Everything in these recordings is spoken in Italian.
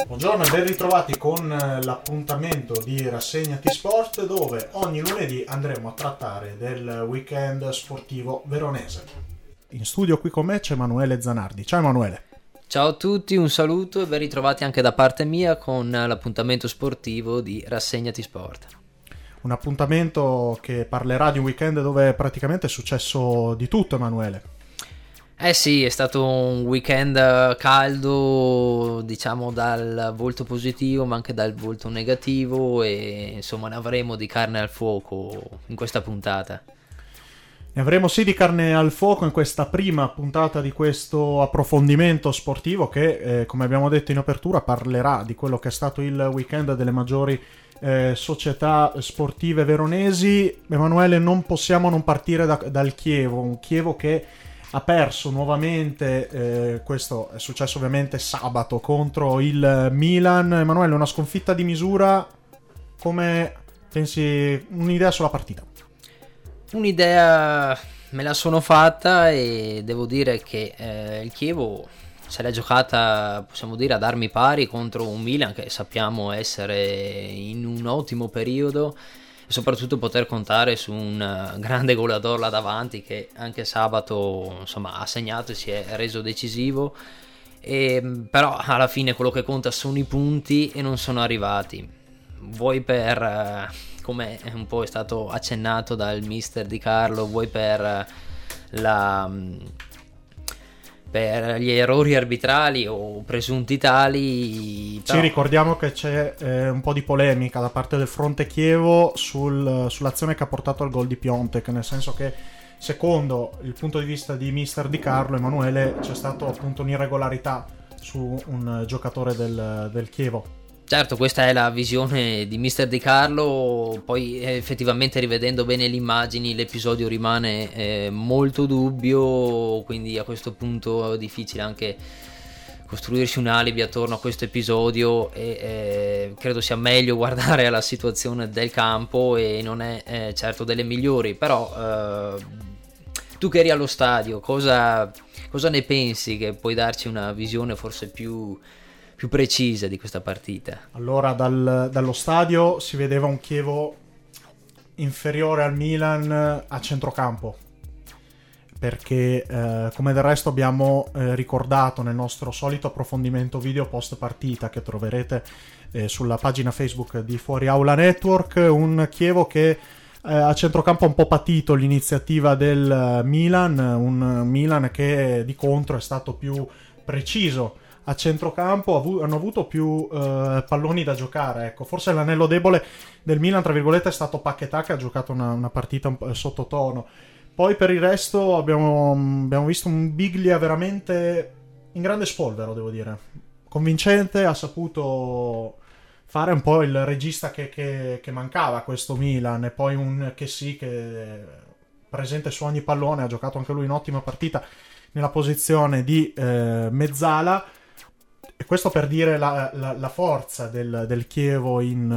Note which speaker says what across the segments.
Speaker 1: Buongiorno e ben ritrovati con l'appuntamento di Rassegnati Sport, dove ogni lunedì andremo a trattare del weekend sportivo veronese. In studio qui con me c'è Emanuele Zanardi. Ciao Emanuele.
Speaker 2: Ciao a tutti, un saluto e ben ritrovati anche da parte mia con l'appuntamento sportivo di Rassegnati Sport.
Speaker 1: Un appuntamento che parlerà di un weekend dove praticamente è successo di tutto, Emanuele.
Speaker 2: Eh sì, è stato un weekend caldo, diciamo dal volto positivo ma anche dal volto negativo, e insomma ne avremo di carne al fuoco in questa puntata.
Speaker 1: Ne avremo sì di carne al fuoco in questa prima puntata di questo approfondimento sportivo che, come abbiamo detto in apertura, parlerà di quello che è stato il weekend delle maggiori società sportive veronesi. Emanuele, non possiamo non partire dal Chievo, un Chievo che ha perso nuovamente, questo è successo ovviamente sabato, contro il Milan. Emanuele, una sconfitta di misura, come pensi, un'idea sulla partita?
Speaker 2: Un'idea me la sono fatta e devo dire che il Chievo se l'è giocata, possiamo dire, ad armi pari contro un Milan che sappiamo essere in un ottimo periodo, e soprattutto poter contare su un grande goleador là davanti che anche sabato insomma ha segnato e si è reso decisivo. Però alla fine quello che conta sono i punti e non sono arrivati, vuoi per come un po' è stato accennato dal mister Di Carlo, vuoi per gli errori arbitrali o presunti tali.
Speaker 1: Però... Sì, ricordiamo che c'è un po' di polemica da parte del fronte Chievo sull'azione che ha portato al gol di Piontek, nel senso che secondo il punto di vista di mister Di Carlo, Emanuele, c'è stato appunto un'irregolarità su un giocatore del Chievo.
Speaker 2: Certo, questa è la visione di mister Di Carlo, poi effettivamente rivedendo bene le immagini l'episodio rimane molto dubbio, quindi a questo punto è difficile anche costruirsi un alibi attorno a questo episodio, e credo sia meglio guardare alla situazione del campo, e non è certo delle migliori. Però tu che eri allo stadio, cosa ne pensi, che puoi darci una visione forse più precisa di questa partita?
Speaker 1: Allora, dallo stadio si vedeva un Chievo inferiore al Milan a centrocampo, perché come del resto abbiamo ricordato nel nostro solito approfondimento video post partita che troverete sulla pagina Facebook di Fuori Aula Network, un Chievo che a centrocampo ha un po' patito l'iniziativa del Milan, un Milan che di contro è stato più preciso a centrocampo, hanno avuto più palloni da giocare. Ecco, forse l'anello debole del Milan, tra virgolette, è stato Paquetá, che ha giocato una partita un po' sottotono. Poi per il resto abbiamo visto un Biglia veramente in grande spolvero, devo dire, convincente, ha saputo fare un po' il regista che mancava a questo Milan, e poi un che sì, che presente su ogni pallone, ha giocato anche lui un'ottima partita nella posizione di mezzala. E questo per dire la forza del Chievo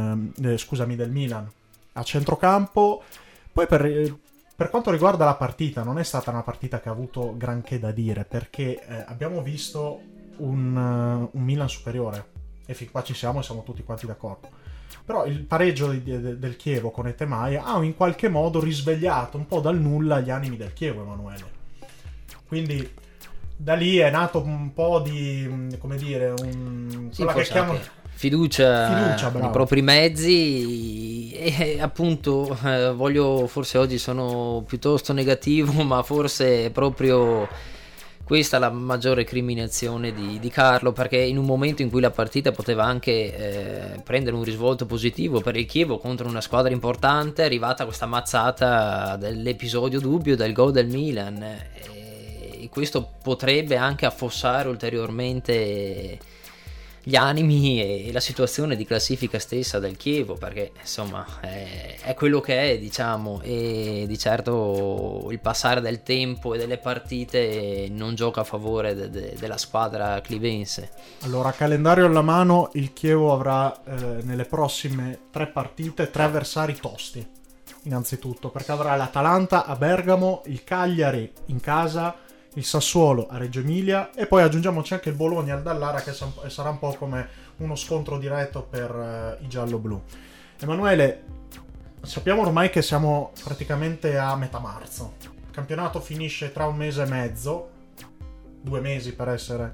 Speaker 1: del Milan a centrocampo. Poi per quanto riguarda la partita, non è stata una partita che ha avuto granché da dire, perché abbiamo visto un Milan superiore, e fin qua ci siamo e siamo tutti quanti d'accordo. Però il pareggio del Chievo con Etemaia ha in qualche modo risvegliato un po' dal nulla gli animi del Chievo, Emanuele. Quindi da lì è nato un po' di, come dire, quella che chiamano
Speaker 2: fiducia nei propri mezzi, e appunto voglio, forse oggi sono piuttosto negativo, ma forse è proprio questa la maggiore criminazione di Carlo, perché in un momento in cui la partita poteva anche prendere un risvolto positivo per il Chievo contro una squadra importante, è arrivata questa mazzata dell'episodio dubbio del gol del Milan, e questo potrebbe anche affossare ulteriormente gli animi e la situazione di classifica stessa del Chievo, perché insomma è quello che è, diciamo, e di certo il passare del tempo e delle partite non gioca a favore della squadra clivense.
Speaker 1: Allora, calendario alla mano, il Chievo avrà nelle prossime 3 partite 3 avversari tosti, innanzitutto perché avrà l'Atalanta a Bergamo, il Cagliari in casa il Sassuolo a Reggio Emilia e poi aggiungiamoci anche il Bologna al Dallara, che sarà un po' come uno scontro diretto per i giallo-blu. Emanuele, sappiamo ormai che siamo praticamente a metà marzo. Il campionato finisce tra un mese e mezzo, 2 mesi per essere...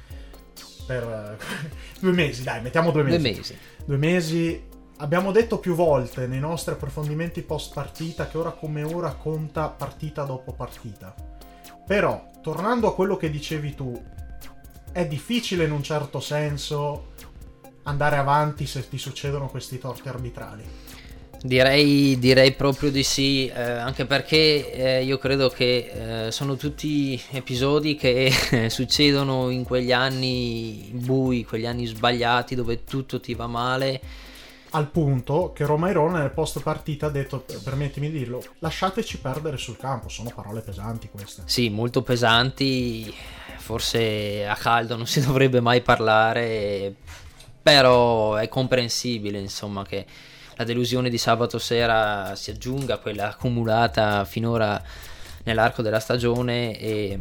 Speaker 1: 2 mesi, dai, mettiamo 2 mesi. 2 mesi. Abbiamo detto più volte nei nostri approfondimenti post partita che ora come ora conta partita dopo partita. Però, tornando a quello che dicevi tu, è difficile in un certo senso andare avanti se ti succedono questi torti arbitrali.
Speaker 2: Direi proprio di sì, anche perché io credo che sono tutti episodi che succedono in quegli anni bui, quegli anni sbagliati dove tutto ti va male.
Speaker 1: Al punto che Romairone nel post partita ha detto, permettimi di dirlo, lasciateci perdere sul campo. Sono parole pesanti queste.
Speaker 2: Sì, molto pesanti, forse a caldo non si dovrebbe mai parlare, però è comprensibile insomma che la delusione di sabato sera si aggiunga a quella accumulata finora nell'arco della stagione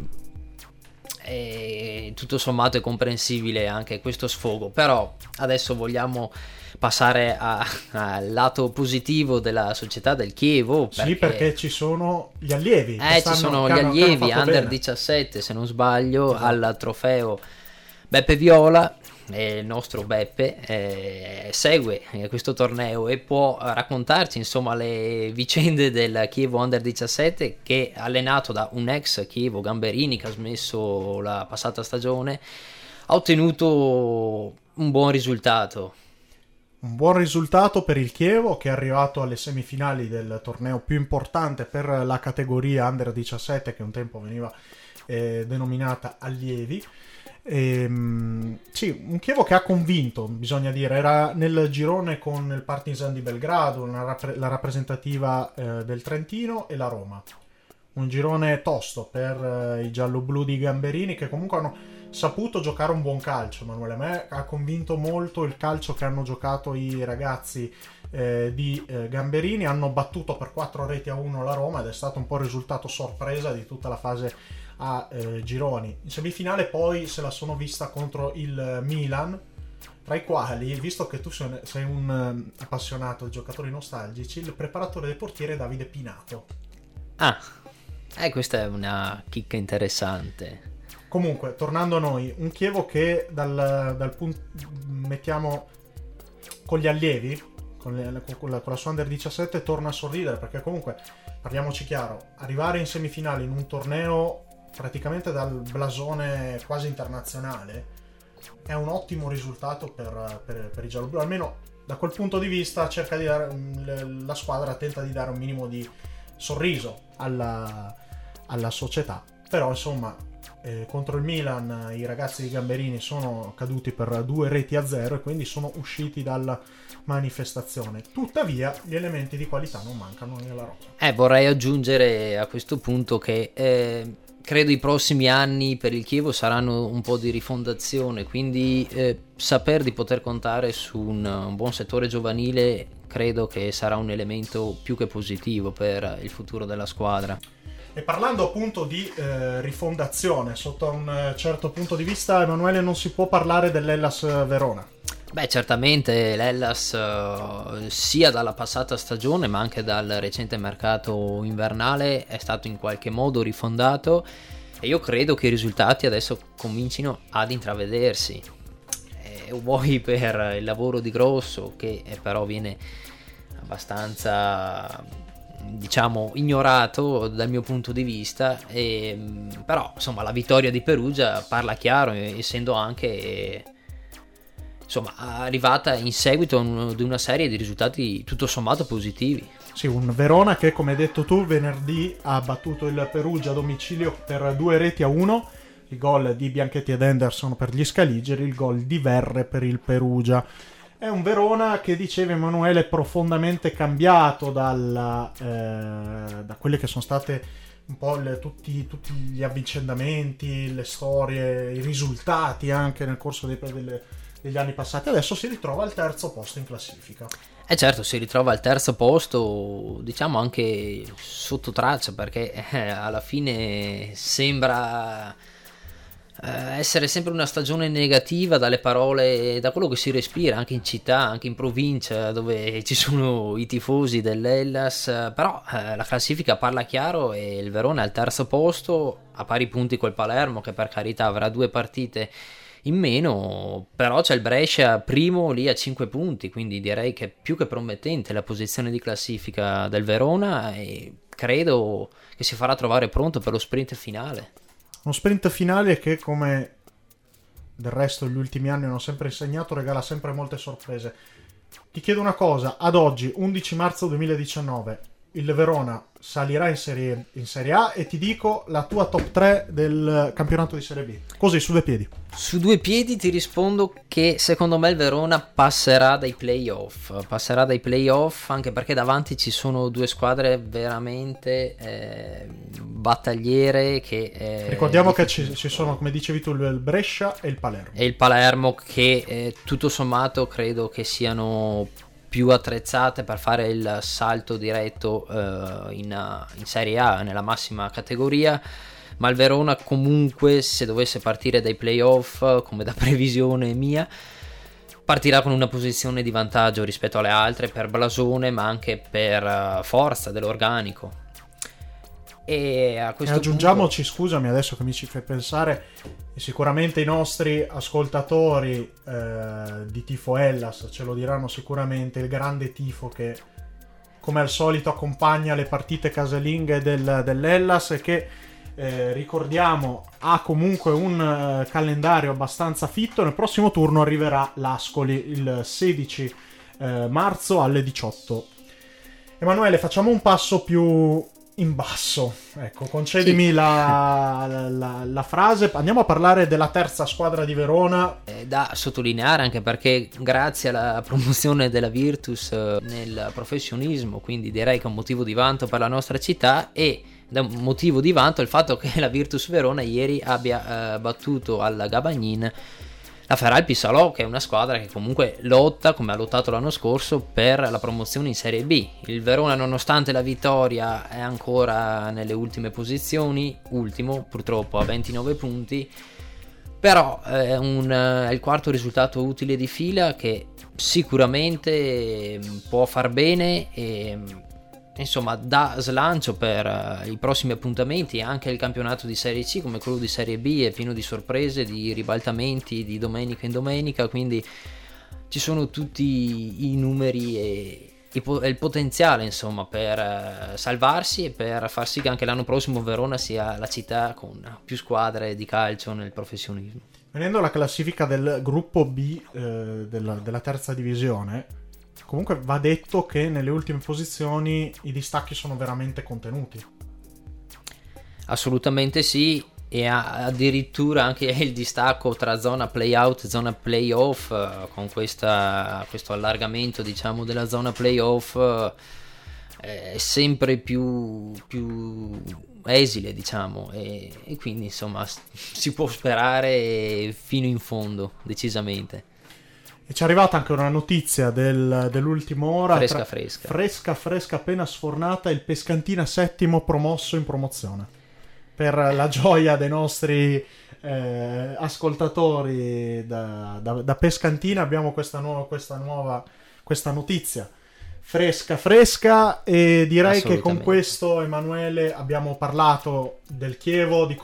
Speaker 2: e tutto sommato è comprensibile anche questo sfogo. Però adesso vogliamo passare al lato positivo della società del Chievo,
Speaker 1: perché ci sono gli allievi,
Speaker 2: ci sono gli allievi under
Speaker 1: bene.
Speaker 2: 17 se non sbaglio, esatto. Al trofeo Beppe Viola. Il nostro Beppe segue questo torneo e può raccontarci insomma le vicende del Chievo Under 17, che allenato da un ex Chievo, Gamberini, che ha smesso la passata stagione, ha ottenuto un buon risultato.
Speaker 1: Un buon risultato per il Chievo, che è arrivato alle semifinali del torneo più importante per la categoria Under 17, che un tempo veniva denominata allievi. Sì, un Chievo che ha convinto, bisogna dire. Era nel girone con il Partizan di Belgrado, la rappresentativa del Trentino, e la Roma. Un girone tosto per i gialloblu di Gamberini, che comunque hanno saputo giocare un buon calcio. Emanuele, a me ha convinto molto il calcio che hanno giocato i ragazzi di Gamberini. Hanno battuto per 4-1 la Roma ed è stato un po' il risultato sorpresa di tutta la fase a gironi. In semifinale poi se la sono vista contro il Milan, tra i quali, visto che tu sei un appassionato di giocatori nostalgici, il preparatore del portiere è Davide Pinato.
Speaker 2: Questa è una chicca interessante.
Speaker 1: Comunque, tornando a noi, un Chievo che dal punto, mettiamo, con gli allievi, con la sua Under 17 torna a sorridere, perché comunque, parliamoci chiaro, arrivare in semifinale in un torneo praticamente dal blasone quasi internazionale è un ottimo risultato per i gialloblu. Almeno da quel punto di vista cerca di dare, la squadra tenta di dare un minimo di sorriso alla società. Però insomma, contro il Milan i ragazzi di Gamberini sono caduti per 2-0 e quindi sono usciti dalla manifestazione. Tuttavia gli elementi di qualità non mancano nella rosa.
Speaker 2: Vorrei aggiungere a questo punto che credo i prossimi anni per il Chievo saranno un po' di rifondazione, quindi saper di poter contare su un buon settore giovanile credo che sarà un elemento più che positivo per il futuro della squadra.
Speaker 1: E parlando appunto di rifondazione, sotto un certo punto di vista, Emanuele, non si può parlare dell'Hellas Verona.
Speaker 2: Certamente l'Hellas sia dalla passata stagione ma anche dal recente mercato invernale è stato in qualche modo rifondato e io credo che i risultati adesso comincino ad intravedersi. Vuoi per il lavoro di Grosso, che però viene abbastanza, diciamo, ignorato dal mio punto di vista, però insomma la vittoria di Perugia parla chiaro, essendo anche arrivata in seguito ad una serie di risultati tutto sommato positivi.
Speaker 1: Sì, un Verona che, come hai detto tu, venerdì ha battuto il Perugia a domicilio per 2-1, il gol di Bianchetti ed Henderson per gli Scaligeri, il gol di Verre per il Perugia. È un Verona che, diceva Emanuele, è profondamente cambiato da quelle che sono state un po' tutti gli avvicendamenti, le storie, i risultati anche nel corso degli anni passati. Adesso si ritrova al terzo posto in classifica.
Speaker 2: Certo, si ritrova al terzo posto, diciamo anche sotto traccia, perché alla fine sembra essere sempre una stagione negativa dalle parole, da quello che si respira anche in città, anche in provincia dove ci sono i tifosi dell'Hellas, però la classifica parla chiaro e il Verona è al terzo posto a pari punti col Palermo, che per carità avrà 2 partite in meno, però c'è il Brescia primo lì a 5 punti, quindi direi che è più che promettente la posizione di classifica del Verona e credo che si farà trovare pronto per lo sprint finale.
Speaker 1: Uno sprint finale che, come del resto gli ultimi anni hanno sempre insegnato, regala sempre molte sorprese. Ti chiedo una cosa, ad oggi, 11 marzo 2019, il Verona salirà in Serie A e ti dico la tua top 3 del campionato di Serie B. Così, su 2 piedi.
Speaker 2: Su 2 piedi ti rispondo che secondo me il Verona passerà dai playoff, anche perché davanti ci sono 2 squadre veramente battagliere che...
Speaker 1: Ricordiamo che ci sono, come dicevi tu, il Brescia e il Palermo.
Speaker 2: E il Palermo che tutto sommato credo che siano più attrezzate per fare il salto diretto in Serie A, nella massima categoria, ma il Verona comunque, se dovesse partire dai playoff, come da previsione mia, partirà con una posizione di vantaggio rispetto alle altre per blasone, ma anche per forza dell'organico. E a questo
Speaker 1: aggiungiamoci, scusami, adesso che mi ci fai pensare, sicuramente i nostri ascoltatori di tifo Hellas ce lo diranno sicuramente, il grande tifo che come al solito accompagna le partite casalinghe dell'Hellas e che ricordiamo ha comunque un calendario abbastanza fitto. Nel prossimo turno arriverà l'Ascoli il 16 marzo alle 18. Emanuele, facciamo un passo più in basso, ecco, concedimi sì. la frase. Andiamo a parlare della terza squadra di Verona.
Speaker 2: Da sottolineare anche perché grazie alla promozione della Virtus nel professionismo, quindi direi che è un motivo di vanto per la nostra città, e da un motivo di vanto il fatto che la Virtus Verona ieri abbia battuto alla Gabagnin la Feralpi Salò, che è una squadra che comunque lotta, come ha lottato l'anno scorso, per la promozione in Serie B. Il Verona, nonostante la vittoria, è ancora nelle ultime posizioni, ultimo purtroppo a 29 punti, però è il quarto risultato utile di fila che sicuramente può far bene e insomma dà slancio per i prossimi appuntamenti. Anche il campionato di Serie C, come quello di Serie B, è pieno di sorprese, di ribaltamenti di domenica in domenica, quindi ci sono tutti i numeri e il potenziale insomma per salvarsi e per far sì che anche l'anno prossimo Verona sia la città con più squadre di calcio nel professionismo.
Speaker 1: Venendo alla classifica del gruppo B della terza divisione, comunque va detto che nelle ultime posizioni i distacchi sono veramente contenuti.
Speaker 2: Assolutamente sì, e addirittura anche il distacco tra zona play-out e zona play-off, con questo allargamento diciamo della zona play-off, è sempre più esile diciamo, e quindi insomma si può sperare fino in fondo, decisamente.
Speaker 1: E ci è arrivata anche una notizia dell'ultima ora.
Speaker 2: Fresca.
Speaker 1: Appena sfornata. Il Pescantina settimo promosso in promozione. Per la gioia dei nostri ascoltatori da Pescantina abbiamo questa notizia. Fresca. E direi che con questo, Emanuele, abbiamo parlato del Chievo, di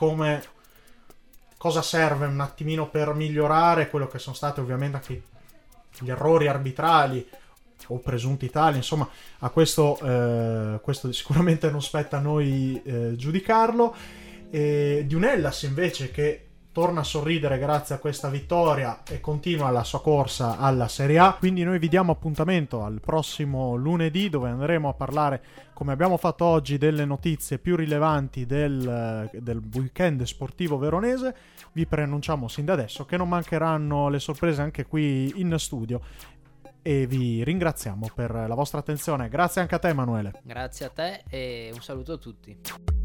Speaker 1: cosa serve un attimino per migliorare quello che sono stati ovviamente anche gli errori arbitrali o presunti tali, insomma a questo sicuramente non spetta a noi giudicarlo, di un Hellas invece che torna a sorridere grazie a questa vittoria e continua la sua corsa alla Serie A. Quindi noi vi diamo appuntamento al prossimo lunedì, dove andremo a parlare, come abbiamo fatto oggi, delle notizie più rilevanti del weekend sportivo veronese. Vi preannunciamo sin da adesso che non mancheranno le sorprese anche qui in studio e vi ringraziamo per la vostra attenzione. Grazie anche a te, Emanuele.
Speaker 2: Grazie a te e un saluto a tutti.